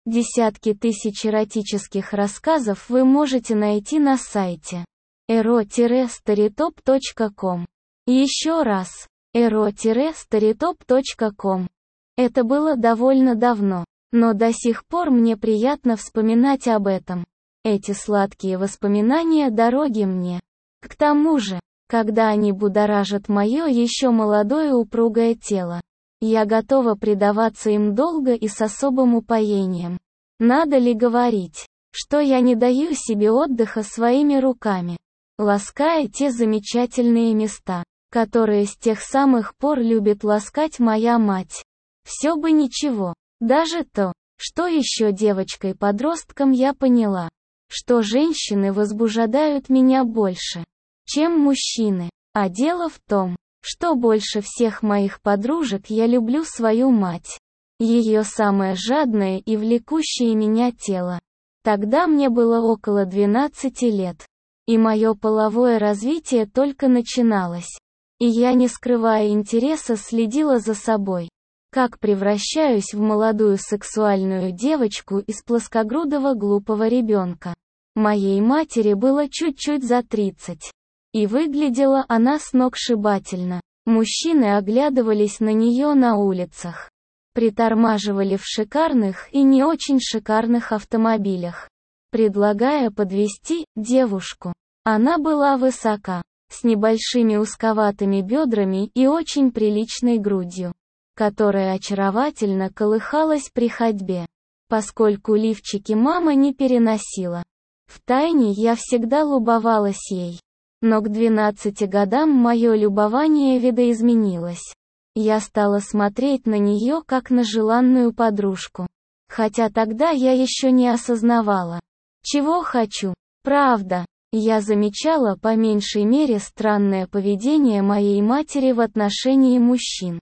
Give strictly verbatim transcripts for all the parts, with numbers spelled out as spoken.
Десятки тысяч эротических рассказов вы можете найти на сайте эро старитоп точка ком. Еще раз, эро старитоп точка ком. Это было довольно давно, но до сих пор мне приятно вспоминать об этом. Эти сладкие воспоминания дороги мне. К тому же, когда они будоражат мое еще молодое упругое тело, я готова предаваться им долго и с особым упоением. Надо ли говорить, что я не даю себе отдыха своими руками, лаская те замечательные места, которые с тех самых пор любит ласкать моя мать. Все бы ничего, даже то, что еще девочкой-подростком я поняла, что женщины возбуждают меня больше, чем мужчины, а дело в том, что больше всех моих подружек я люблю свою мать. Ее самое жадное и влекущее меня тело. Тогда мне было около двенадцати лет. И мое половое развитие только начиналось. И я, не скрывая интереса, следила за собой. Как превращаюсь в молодую сексуальную девочку из плоскогрудого глупого ребенка. Моей матери было чуть-чуть за тридцать. И выглядела она сногсшибательно. Мужчины оглядывались на нее на улицах. Притормаживали в шикарных и не очень шикарных автомобилях, предлагая подвезти девушку. Она была высока, с небольшими узковатыми бедрами и очень приличной грудью, которая очаровательно колыхалась при ходьбе, поскольку лифчики мама не переносила. Втайне я всегда любовалась ей. Но к двенадцати годам мое любование видоизменилось. Я стала смотреть на нее как на желанную подружку. Хотя тогда я еще не осознавала, чего хочу. Правда, я замечала по меньшей мере странное поведение моей матери в отношении мужчин.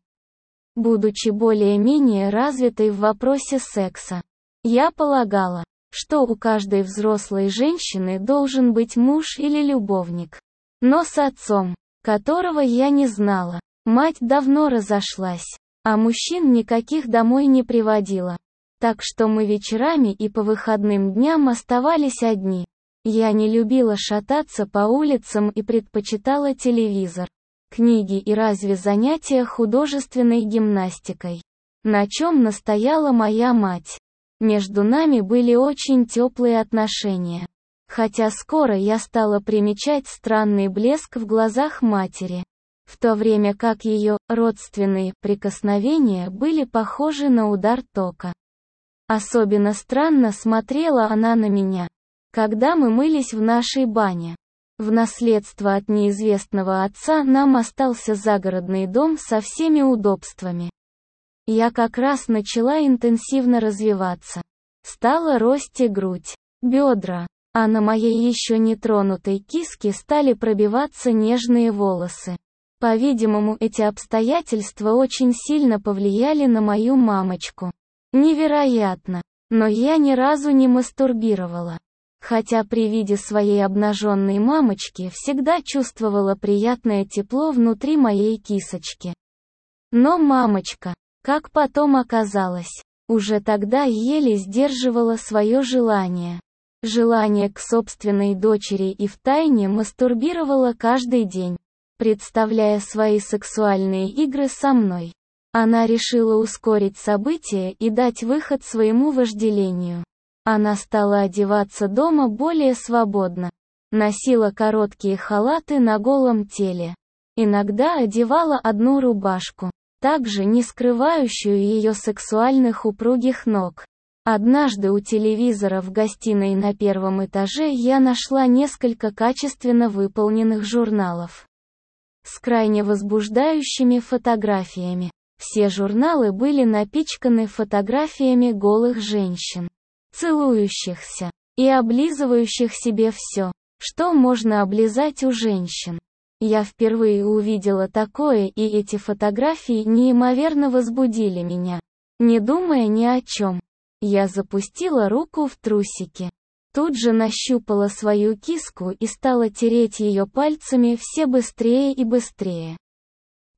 Будучи более-менее развитой в вопросе секса, я полагала, что у каждой взрослой женщины должен быть муж или любовник. Но с отцом, которого я не знала, мать давно разошлась, а мужчин никаких домой не приводила. Так что мы вечерами и по выходным дням оставались одни. Я не любила шататься по улицам и предпочитала телевизор, книги и разве занятия художественной гимнастикой, на чем настояла моя мать. Между нами были очень теплые отношения. Хотя скоро я стала примечать странный блеск в глазах матери, в то время как ее родственные прикосновения были похожи на удар тока. Особенно странно смотрела она на меня, когда мы мылись в нашей бане. В наследство от неизвестного отца нам остался загородный дом со всеми удобствами. Я как раз начала интенсивно развиваться. Стала расти грудь, бедра. А на моей еще не тронутой киске стали пробиваться нежные волосы. По-видимому, эти обстоятельства очень сильно повлияли на мою мамочку. Невероятно, но я ни разу не мастурбировала. Хотя при виде своей обнаженной мамочки всегда чувствовала приятное тепло внутри моей кисочки. Но мамочка, как потом оказалось, уже тогда еле сдерживала свое желание. Желание к собственной дочери и втайне мастурбировала каждый день, представляя свои сексуальные игры со мной. Она решила ускорить события и дать выход своему вожделению. Она стала одеваться дома более свободно. Носила короткие халаты на голом теле. Иногда одевала одну рубашку, также не скрывающую ее сексуальных упругих ног. Однажды у телевизора в гостиной на первом этаже я нашла несколько качественно выполненных журналов с крайне возбуждающими фотографиями. Все журналы были напичканы фотографиями голых женщин, целующихся и облизывающих себе все, что можно облизать у женщин. Я впервые увидела такое, и эти фотографии неимоверно возбудили меня. Не думая ни о чем, я запустила руку в трусики. Тут же нащупала свою киску и стала тереть ее пальцами все быстрее и быстрее.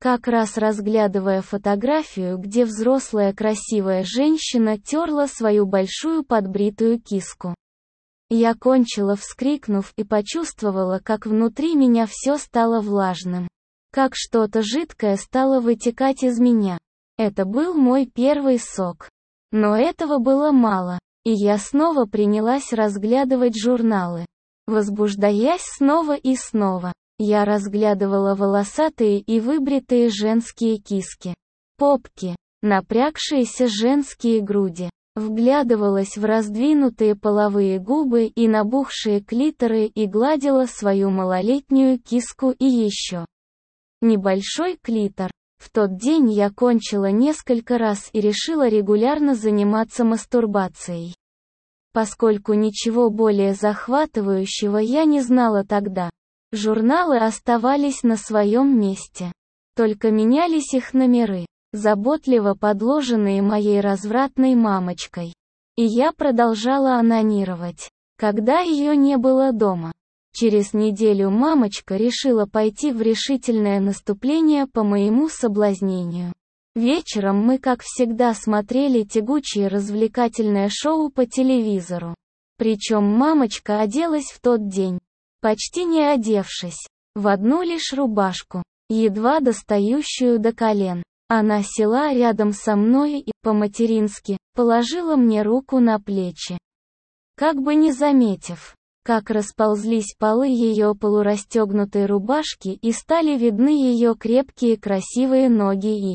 как раз разглядывая фотографию, где взрослая красивая женщина терла свою большую подбритую киску. Я кончила, вскрикнув, и почувствовала, как внутри меня все стало влажным. Как что-то жидкое стало вытекать из меня. Это был мой первый сок. Но этого было мало, и я снова принялась разглядывать журналы. Возбуждаясь снова и снова, я разглядывала волосатые и выбритые женские киски, попки, напрягшиеся женские груди, вглядывалась в раздвинутые половые губы и набухшие клиторы и гладила свою малолетнюю киску и еще небольшой клитор. В тот день я кончила несколько раз и решила регулярно заниматься мастурбацией. Поскольку ничего более захватывающего я не знала тогда, журналы оставались на своем месте. Только менялись их номеры, заботливо подложенные моей развратной мамочкой. И я продолжала онанировать, когда ее не было дома. Через неделю мамочка решила пойти в решительное наступление по моему соблазнению. Вечером мы, как всегда, смотрели тягучее развлекательное шоу по телевизору. Причем мамочка оделась в тот день, почти не одевшись, в одну лишь рубашку, едва достающую до колен. Она села рядом со мной и, по-матерински, положила мне руку на плечи. Как бы не заметив, как расползлись полы ее полурастегнутой рубашки и стали видны ее крепкие красивые ноги и...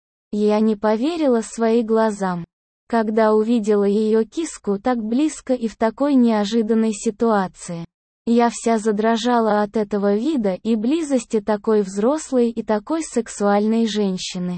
Я не поверила своим глазам, когда увидела ее киску так близко и в такой неожиданной ситуации. Я вся задрожала от этого вида и близости такой взрослой и такой сексуальной женщины.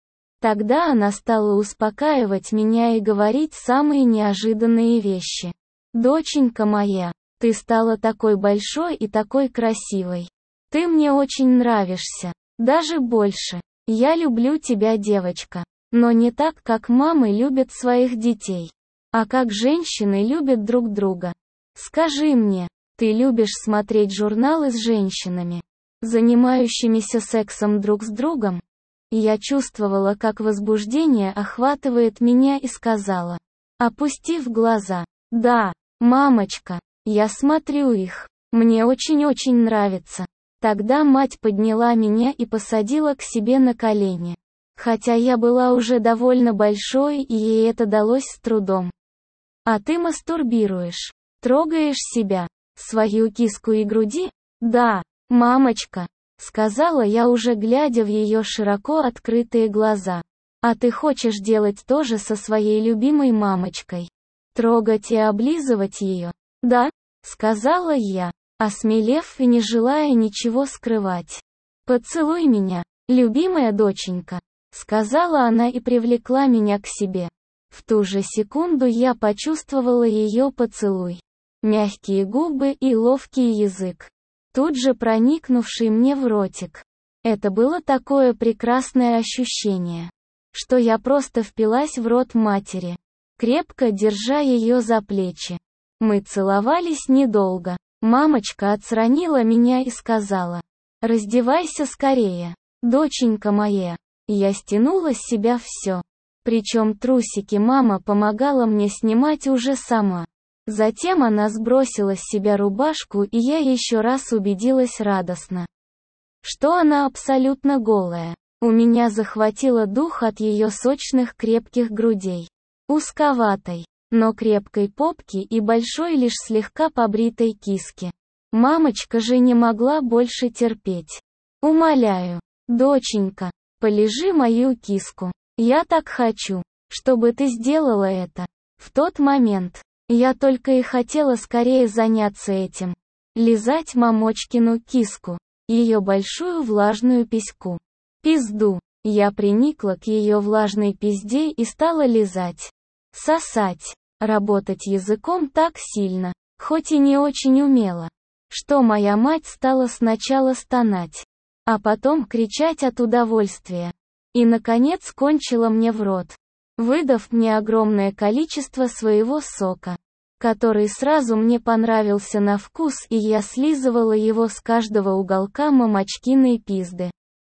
Тогда она стала успокаивать меня и говорить самые неожиданные вещи. «Доченька моя, ты стала такой большой и такой красивой. Ты мне очень нравишься, даже больше. Я люблю тебя, девочка, но не так, как мамы любят своих детей, а как женщины любят друг друга. Скажи мне, ты любишь смотреть журналы с женщинами, занимающимися сексом друг с другом?» Я чувствовала, как возбуждение охватывает меня, и сказала, опустив глаза: «Да, мамочка, я смотрю их. Мне очень-очень нравится». Тогда мать подняла меня и посадила к себе на колени. Хотя я была уже довольно большой, и ей это далось с трудом. «А ты мастурбируешь? Трогаешь себя? Свою киску и груди?» «Да, мамочка», — сказала я, уже глядя в ее широко открытые глаза. «А ты хочешь делать то же со своей любимой мамочкой? Трогать и облизывать ее?» «Да», — сказала я, осмелев и не желая ничего скрывать. «Поцелуй меня, любимая доченька», — сказала она и привлекла меня к себе. В ту же секунду я почувствовала ее поцелуй. Мягкие губы и ловкий язык, тут же проникнувший мне в ротик. Это было такое прекрасное ощущение, что я просто впилась в рот матери, крепко держа ее за плечи. Мы целовались недолго. Мамочка отстранила меня и сказала: «Раздевайся скорее, доченька моя». Я стянула с себя все. Причем трусики мама помогала мне снимать уже сама. Затем она сбросила с себя рубашку, и я еще раз убедилась радостно, что она абсолютно голая. У меня захватило дух от ее сочных крепких грудей, узковатой, но крепкой попки и большой лишь слегка побритой киски. Мамочка же не могла больше терпеть. «Умоляю, доченька, полижи мою киску. Я так хочу, чтобы ты сделала это». В тот момент я только и хотела скорее заняться этим. Лизать мамочкину киску, ее большую влажную письку. Пизду. Я приникла к ее влажной пизде и стала лизать. Сосать. Работать языком так сильно, хоть и не очень умело, что моя мать стала сначала стонать, а потом кричать от удовольствия. И, наконец, кончила мне в рот, выдав мне огромное количество своего сока, который сразу мне понравился на вкус, и я слизывала его с каждого уголка мамочкиной пизды.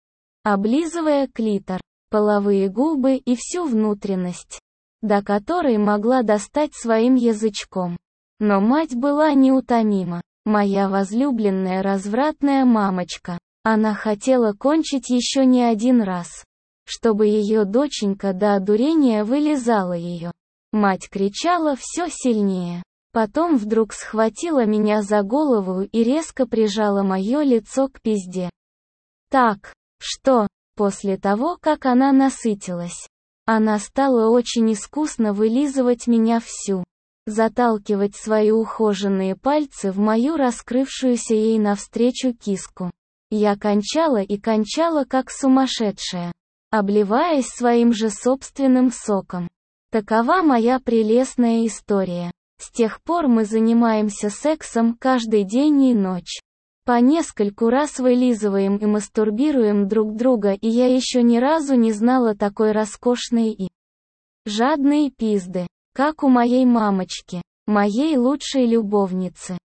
облизывая клитор, половые губы и всю внутренность, до которой могла достать своим язычком. Но мать была неутомима. Моя возлюбленная развратная мамочка. Она хотела кончить еще не один раз, чтобы ее доченька до одурения вылизала ее. Мать кричала все сильнее. Потом вдруг схватила меня за голову и резко прижала мое лицо к пизде. Так, что, после того, как она насытилась, она стала очень искусно вылизывать меня всю, заталкивать свои ухоженные пальцы в мою раскрывшуюся ей навстречу киску. Я кончала и кончала как сумасшедшая, обливаясь своим же собственным соком. Такова моя прелестная история. С тех пор мы занимаемся сексом каждый день и ночь. По нескольку раз вылизываем и мастурбируем друг друга, и я еще ни разу не знала такой роскошной и жадной пизды, как у моей мамочки, моей лучшей любовницы.